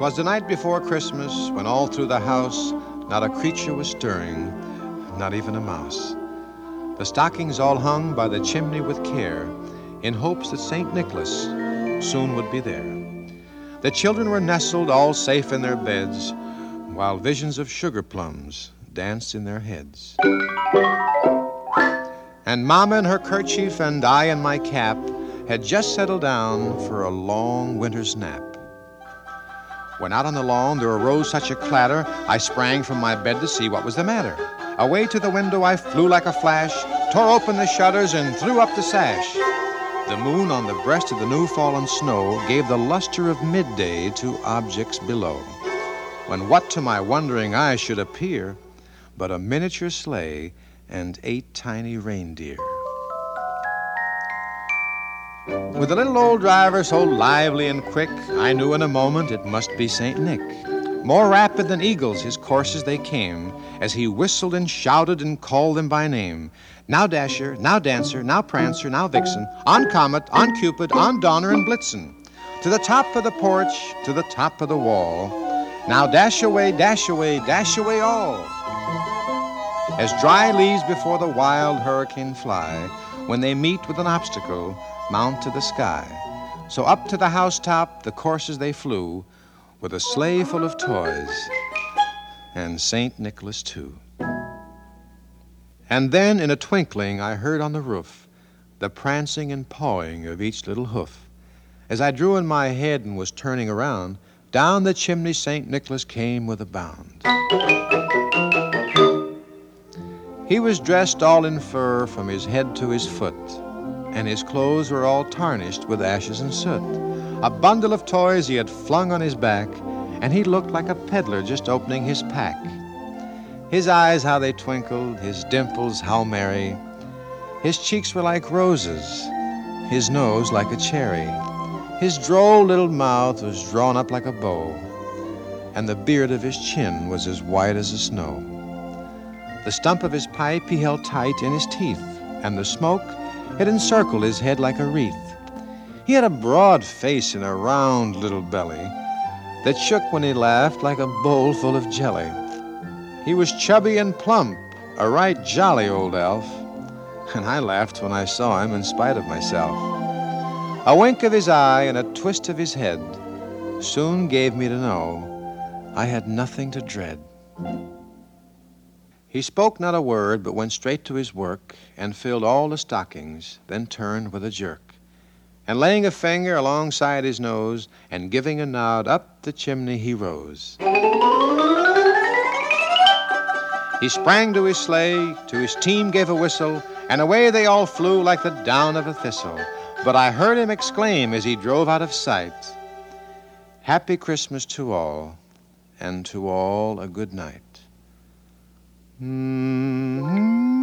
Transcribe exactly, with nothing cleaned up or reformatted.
'Twas the night before Christmas, when all through the house not a creature was stirring, not even a mouse. The stockings all hung by the chimney with care, in hopes that Saint Nicholas soon would be there. The children were nestled all safe in their beds, while visions of sugar plums danced in their heads. And Mama in her kerchief and I in my cap had just settled down for a long winter's nap. When out on the lawn there arose such a clatter, I sprang from my bed to see what was the matter. Away to the window I flew like a flash, tore open the shutters and threw up the sash. The moon on the breast of the new-fallen snow gave the luster of midday to objects below, when what to my wondering eyes should appear but a miniature sleigh and eight tiny reindeer. With the little old driver so lively and quick, I knew in a moment it must be Saint Nick. More rapid than eagles his courses they came, as he whistled and shouted and called them by name. Now Dasher, now Dancer, now Prancer, now Vixen, on Comet, on Cupid, on Donner and Blitzen. To the top of the porch, to the top of the wall. Now dash away, dash away, dash away all. As dry leaves before the wild hurricane fly, when they meet with an obstacle, mount to the sky. So up to the housetop the coursers they flew, with a sleigh full of toys, and Saint Nicholas too. And then in a twinkling I heard on the roof the prancing and pawing of each little hoof. As I drew in my head and was turning around, down the chimney Saint Nicholas came with a bound. He was dressed all in fur from his head to his foot, and his clothes were all tarnished with ashes and soot. A bundle of toys he had flung on his back, and he looked like a peddler just opening his pack. His eyes, how they twinkled, his dimples, how merry. His cheeks were like roses, his nose like a cherry. His droll little mouth was drawn up like a bow, and the beard of his chin was as white as the snow. The stump of his pipe he held tight in his teeth, and the smoke had encircled his head like a wreath. He had a broad face and a round little belly that shook when he laughed like a bowl full of jelly. He was chubby and plump, a right jolly old elf, and I laughed when I saw him in spite of myself. A wink of his eye and a twist of his head soon gave me to know I had nothing to dread. He spoke not a word, but went straight to his work and filled all the stockings, then turned with a jerk. And laying a finger alongside his nose and giving a nod, up the chimney he rose. He sprang to his sleigh, to his team gave a whistle, and away they all flew like the down of a thistle. But I heard him exclaim as he drove out of sight, "Happy Christmas to all, and to all a good night." Mm-hmm.